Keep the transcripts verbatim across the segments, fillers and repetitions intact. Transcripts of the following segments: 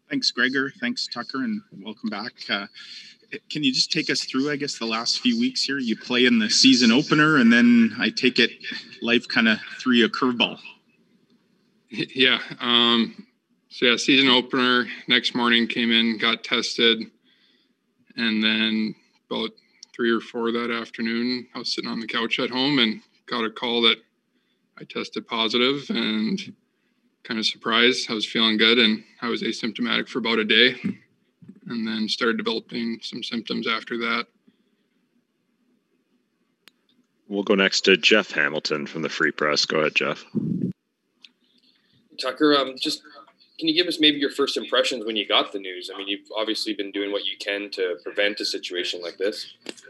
Thanks, Gregor. Thanks, Tucker, and welcome back. Uh, can you just take us through, I guess, the last few weeks here? You play in the season opener, and then I take it life kind of threw you a curveball. Yeah. Um, so, yeah, season opener, next morning came in, got tested, and then about three or four that afternoon, I was sitting on the couch at home and got a call that I tested positive, and kind of surprised. I was feeling good, and I was asymptomatic for about a day, and then started developing some symptoms after that. We'll go next to Jeff Hamilton from the Free Press. Go ahead, Jeff. Tucker, um, just can you give us maybe your first impressions when you got the news? I mean, you've obviously been doing what you can to prevent a situation like this.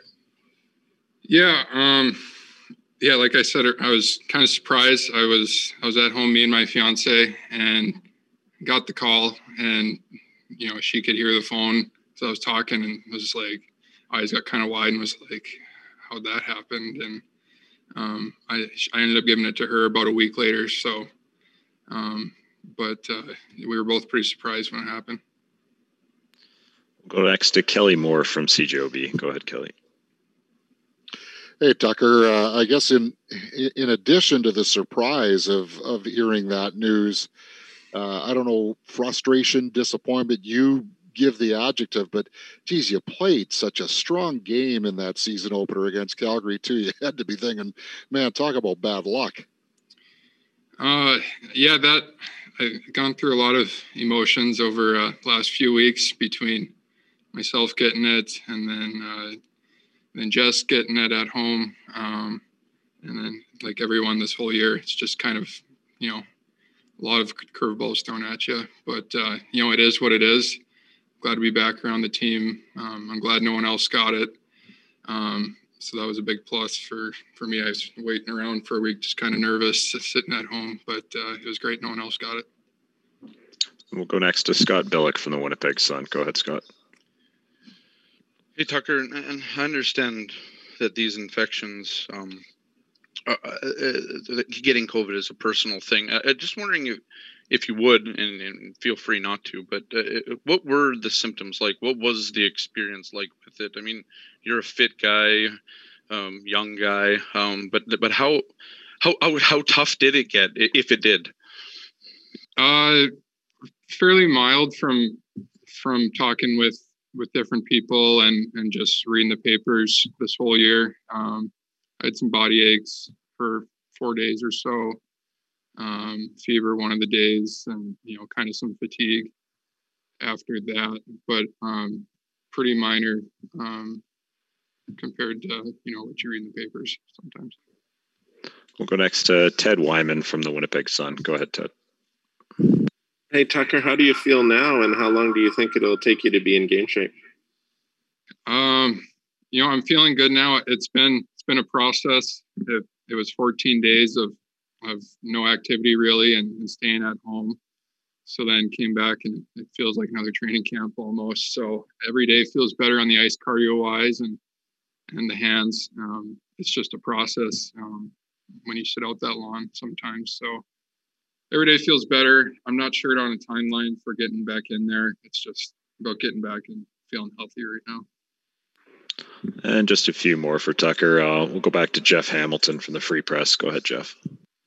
Yeah, um, yeah. Like I said, I was kind of surprised. I was I was at home, me and my fiance, and got the call, and you know she could hear the phone, so I was talking, and was like, eyes got kind of wide, and was like, how'd that happen? And um, I I ended up giving it to her about a week later. So, um, but uh, we were both pretty surprised when it happened. We'll go next to Kelly Moore from C J O B. Go ahead, Kelly. Hey, Tucker, uh, I guess in in addition to the surprise of, of hearing that news, uh, I don't know, frustration, disappointment, you give the adjective, but geez, you played such a strong game in that season opener against Calgary too. You had to be thinking, man, talk about bad luck. Uh, yeah, that I've gone through a lot of emotions over uh, last few weeks between myself getting it and then uh, then Jess getting it at home, um, and then like everyone this whole year, it's just kind of, you know, a lot of curveballs thrown at you. But uh, you know, it is what it is. Glad to be back around the team. Um, I'm glad no one else got it. Um, so that was a big plus for for me. I was waiting around for a week, just kind of nervous, sitting at home, but uh, it was great no one else got it. We'll go next to Scott Billick from the Winnipeg Sun. Go ahead, Scott. Hey, Tucker, and I understand that these infections, um, uh, uh, getting COVID is a personal thing. I, I'm just wondering if, if you would, and, and feel free not to, but uh, what were the symptoms like? What was the experience like with it? I mean, you're a fit guy, um, young guy, um, but but how how how how tough did it get, if it did? Uh, fairly mild from from talking with. with different people and, and just reading the papers this whole year. Um, I had some body aches for four days or so, um, fever one of the days, and, you know, kind of some fatigue after that, but um, pretty minor um, compared to, you know, what you read in the papers sometimes. We'll go next to Ted Wyman from the Winnipeg Sun. Go ahead, Ted. Hey, Tucker, how do you feel now, and how long do you think it'll take you to be in game shape? Um, you know, I'm feeling good now. It's been it's been a process. It, it was fourteen days of of no activity really, and, and staying at home. So then came back, and it feels like another training camp almost. So every day feels better on the ice, cardio wise, and and the hands. Um, it's just a process um, when you sit out that long sometimes. So. Every day feels better. I'm not sure on a timeline for getting back in there. It's just about getting back and feeling healthy right now. And just a few more for Tucker. Uh, we'll go back to Jeff Hamilton from the Free Press. Go ahead, Jeff.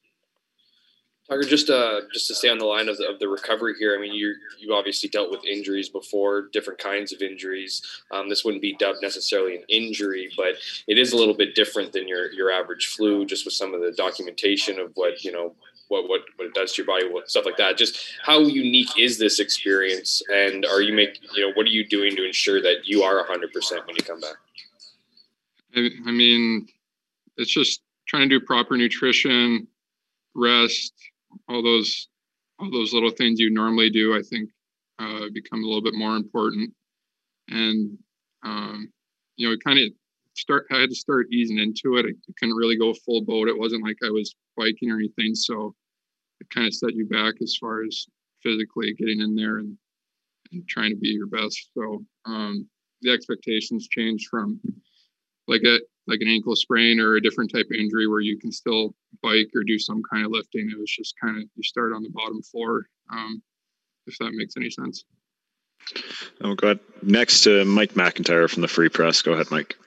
Tucker, just uh, just to stay on the line of the, of the recovery here. I mean, you you obviously dealt with injuries before, different kinds of injuries. Um, this wouldn't be dubbed necessarily an injury, but it is a little bit different than your your average flu, just with some of the documentation of what you know. What, what what it does to your body, what, stuff like that. Just how unique is this experience, and are you make you know what are you doing to ensure that you are one hundred percent when you come back? I, I mean, it's just trying to do proper nutrition, rest, all those all those little things you normally do. I think uh, become a little bit more important, and um, you know, kind of start. I had to start easing into it. I couldn't really go full boat. It wasn't like I was biking or anything, so it kind of set you back as far as physically getting in there and, and trying to be your best. So um, the expectations changed from like a like an ankle sprain or a different type of injury where you can still bike or do some kind of lifting. It was just kind of you start on the bottom floor, um, if that makes any sense. Oh, go ahead. Next to Mike McIntyre from the Free Press. Go ahead, Mike.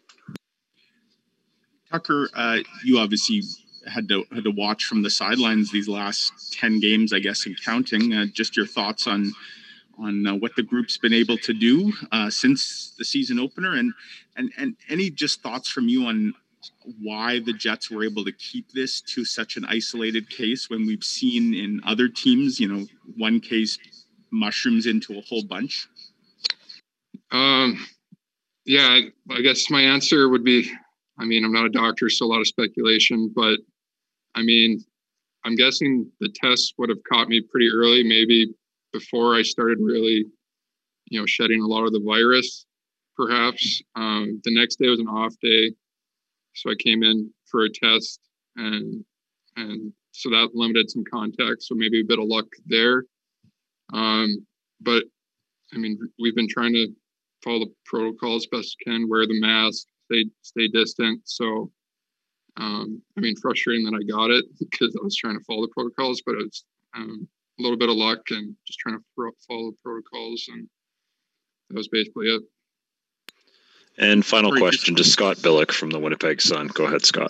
Tucker, uh, you obviously had to had to watch from the sidelines these last ten games, I guess, and counting. Uh, just your thoughts on on uh, what the group's been able to do uh, since the season opener, and and and any just thoughts from you on why the Jets were able to keep this to such an isolated case when we've seen in other teams, you know, one case mushrooms into a whole bunch. Um, yeah, I, I guess my answer would be, I mean, I'm not a doctor, so a lot of speculation, but I mean, I'm guessing the tests would have caught me pretty early, maybe before I started really, you know, shedding a lot of the virus, perhaps. Um, the next day was an off day, so I came in for a test, and and so that limited some contact, so maybe a bit of luck there. Um, but I mean, we've been trying to follow the protocol as best we can, wear the mask, stay stay distant. So, um, I mean, frustrating that I got it because I was trying to follow the protocols, but it was um, a little bit of luck and just trying to follow the protocols, and that was basically it. And final question to Scott Billick from the Winnipeg Sun. Go ahead, Scott.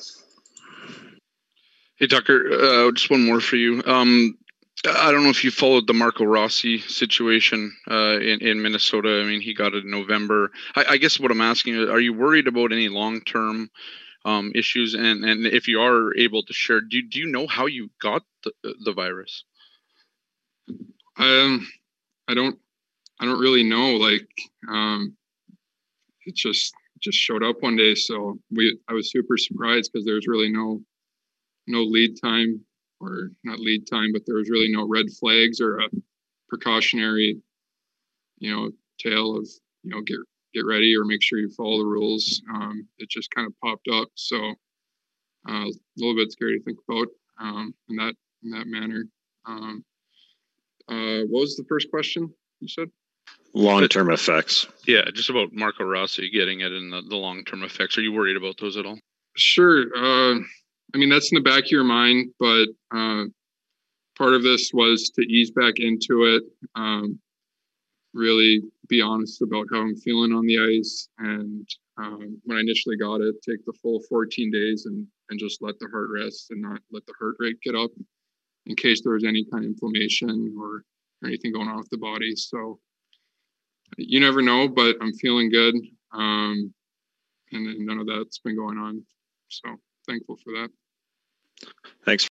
Hey, Tucker, uh, just one more for you. Um, I don't know if you followed the Marco Rossi situation uh, in, in Minnesota. I mean, he got it in November. I, I guess what I'm asking is, are you worried about any long-term um, issues? And, and if you are able to share, do, do you know how you got the, the virus? Um, I don't, I don't really know. Like, um, it just, just showed up one day. So we, I was super surprised because there's really no, no lead time. Or not lead time, but there was really no red flags or a precautionary, you know, tale of, you know, get get ready or make sure you follow the rules. Um, it just kind of popped up, so uh, a little bit scary to think about um, in that in that manner. Um, uh, what was the first question you said? Long-term effects. Yeah, just about Marco Rossi getting it and the, the long-term effects. Are you worried about those at all? Sure. Uh, I mean, that's in the back of your mind, but uh, part of this was to ease back into it, um, really be honest about how I'm feeling on the ice. And um, when I initially got it, take the full fourteen days and, and just let the heart rest and not let the heart rate get up in case there was any kind of inflammation or, or anything going on with the body. So you never know, but I'm feeling good. Um, and, and none of that's been going on. So thankful for that. Thanks.